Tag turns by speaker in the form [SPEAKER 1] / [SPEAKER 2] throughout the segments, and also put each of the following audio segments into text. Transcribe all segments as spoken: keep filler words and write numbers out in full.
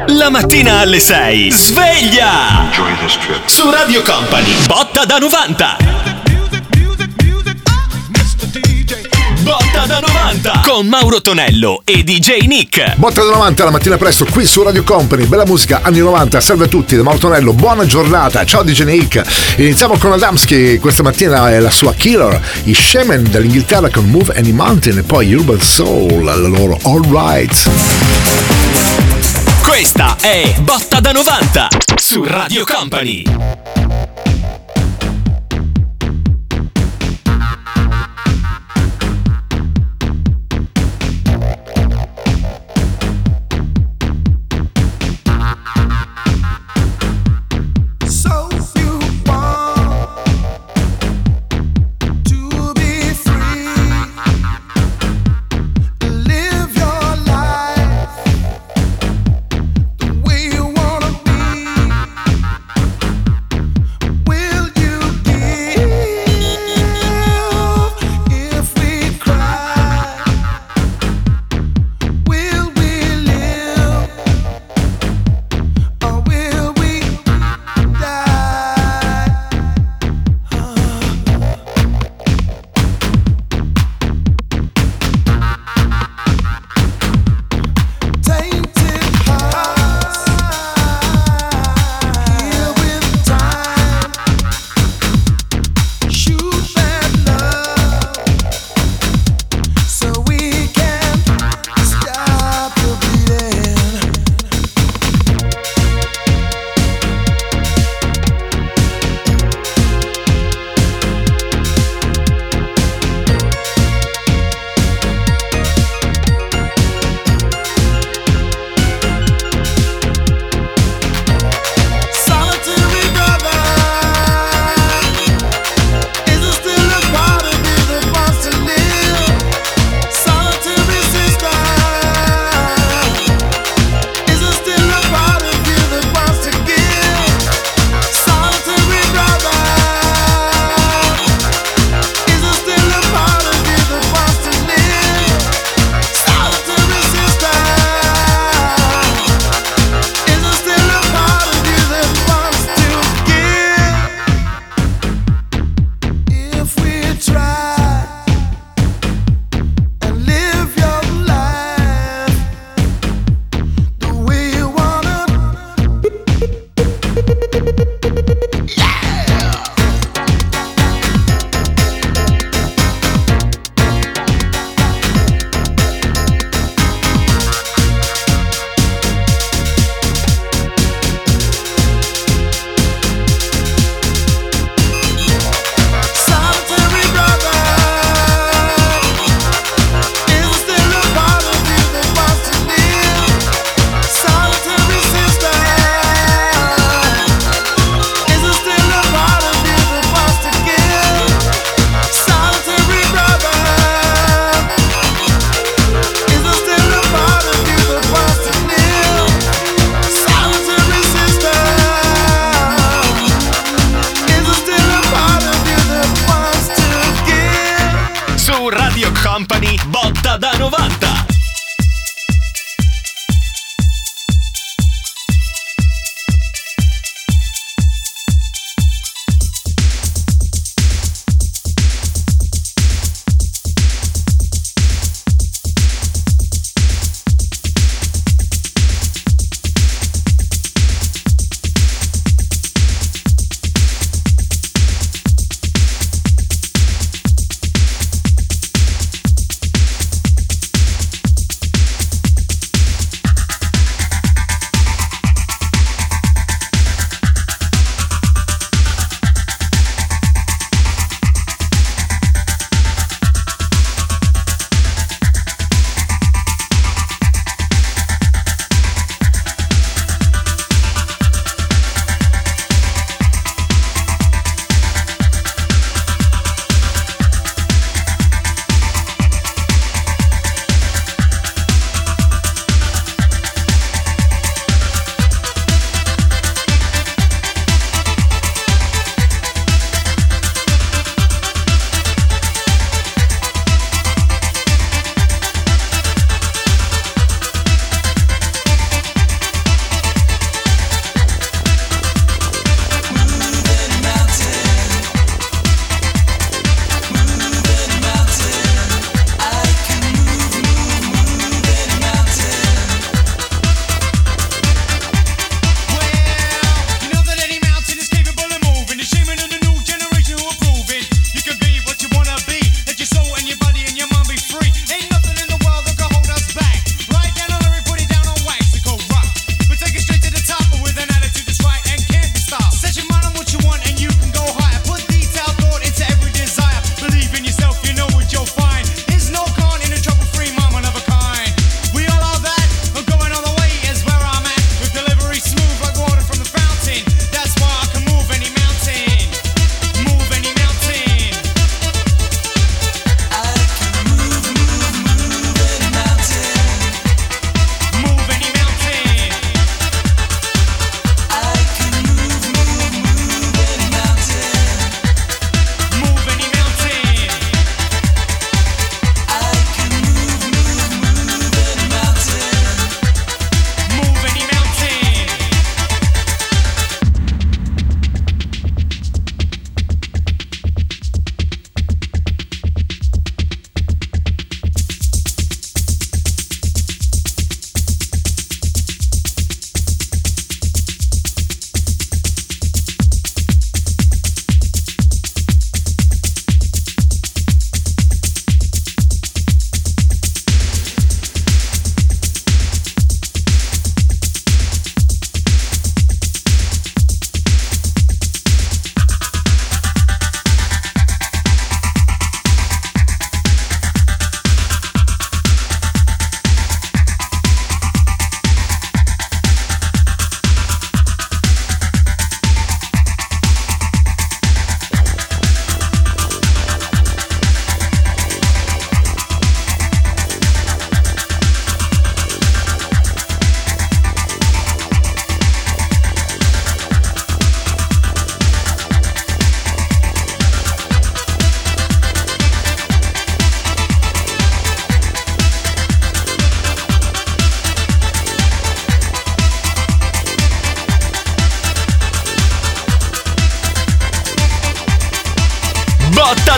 [SPEAKER 1] La mattina alle sei. Sveglia! Su Radio Company. Botta da novanta. Botta da novanta con Mauro Tonello e D J Nick.
[SPEAKER 2] Botta da novanta la mattina presto qui su Radio Company. Bella musica anni novanta. Salve a tutti da Mauro Tonello. Buona giornata. Ciao D J Nick. Iniziamo con Adamski. Questa mattina è la sua Killer. I Shaman dall'Inghilterra con Move Any Mountain. E poi Urban Soul, la loro All Right.
[SPEAKER 1] Questa è Botta da novanta su Radio Company.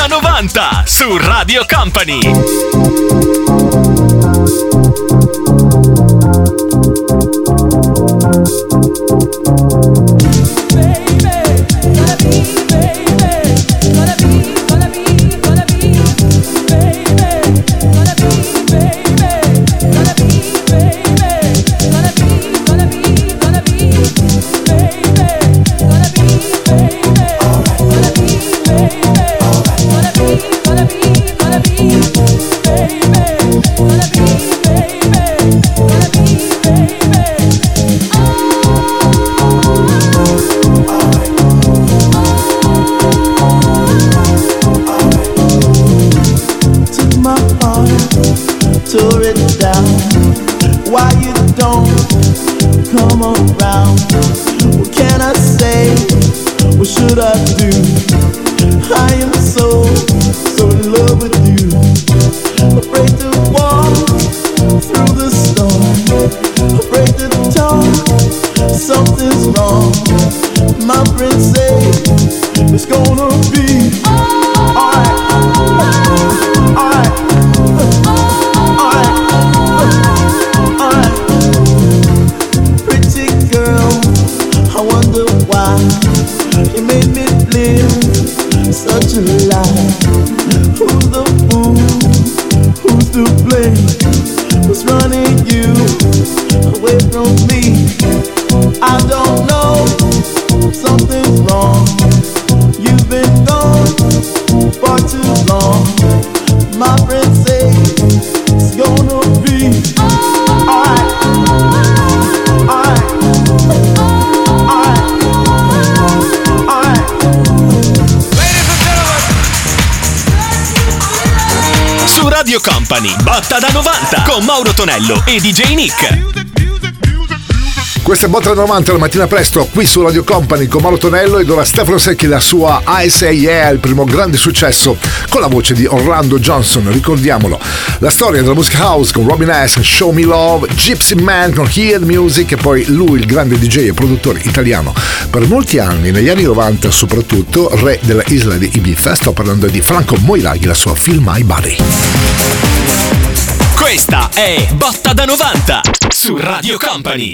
[SPEAKER 1] da novanta su Radio Company. Radio Company, botta da novanta con Mauro Tonello e D J Nick.
[SPEAKER 2] Questa è Botta da novanta la mattina presto qui su Radio Company con Mauro Tonello ed ora Stefano Secchi, la sua I Say Yeah, il primo grande successo con la voce di Orlando Johnson, ricordiamolo. La storia della music house con Robin S, Show Me Love, Gypsy Man con Hear Music e poi lui, il grande D J e produttore italiano. Per molti anni, negli anni novanta soprattutto, re della isla di Ibiza, sto parlando di Franco Moiraghi, la sua Feel My Body.
[SPEAKER 1] Questa è Botta da novanta su Radio Company.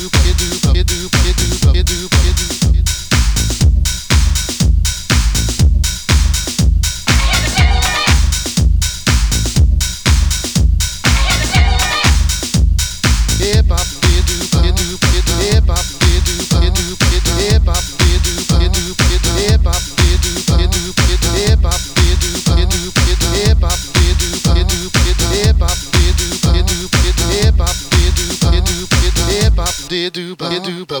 [SPEAKER 3] Hip hop,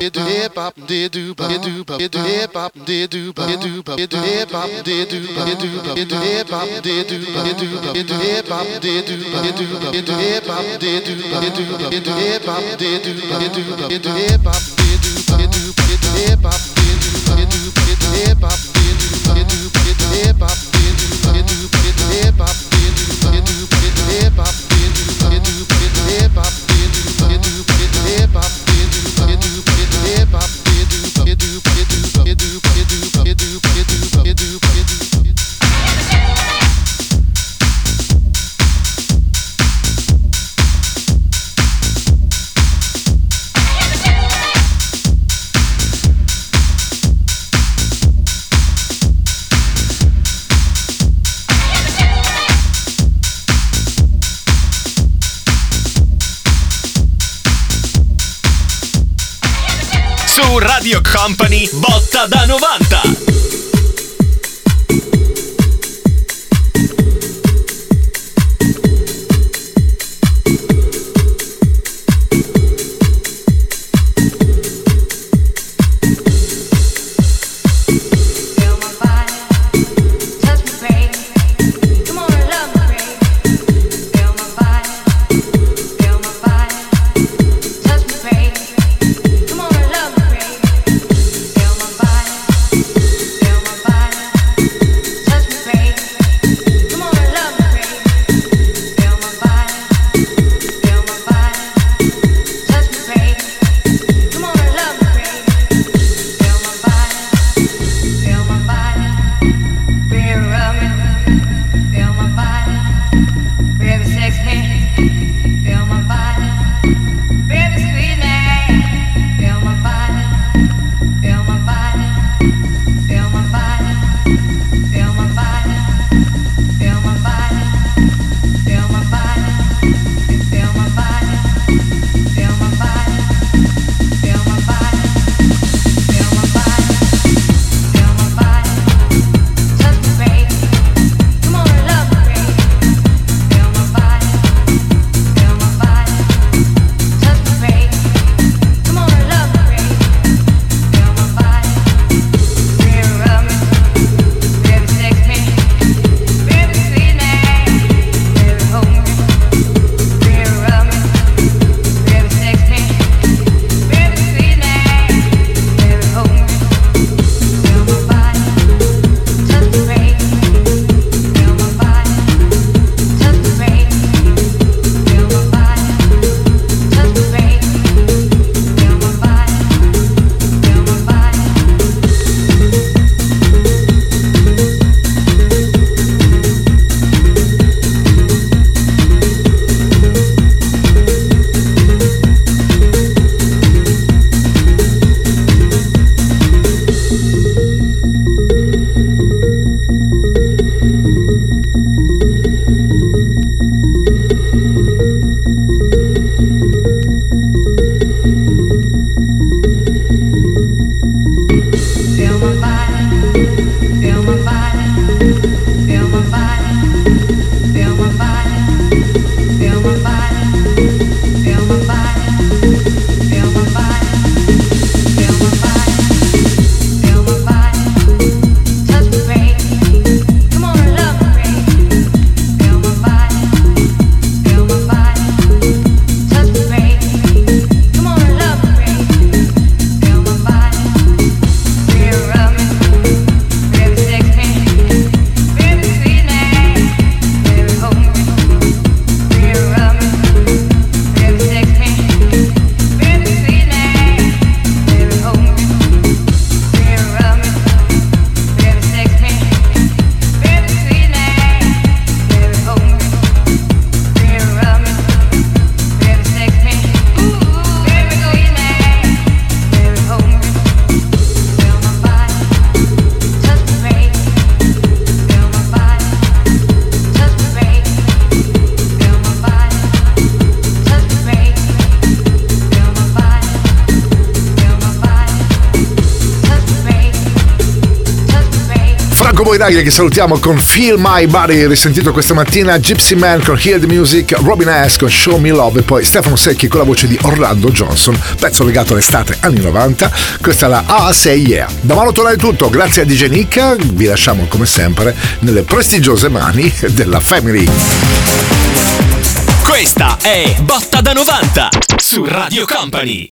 [SPEAKER 3] hip hop did do did do did hip hop did do did do did hip hop did do did do did hip hop did do did do did hip hop did do did do did hip hop did do did do did hip hop did do did do did hip hop did do did do did hip hop did do did do did hip hop did do did do did hip hop did do did do did hip hop did do did do did hip hop did do did do did hip hop did do did do did hip hop did do did do did hip hop did do did do did do did do did do did do did do did do did do
[SPEAKER 1] Su Radio Company, botta da novanta.
[SPEAKER 2] con voi Davide che salutiamo con Feel My Body, risentito questa mattina, Gypsy Man con Hear the Music, Robin S con Show Me Love e poi Stefano Secchi con la voce di Orlando Johnson, pezzo legato all'estate anni novanta. Questa è la A sei Yeah. Da Mauro Tonello è tutto, grazie a D J Nick, vi lasciamo come sempre nelle prestigiose mani della Family.
[SPEAKER 1] Questa è Botta da novanta su Radio Company.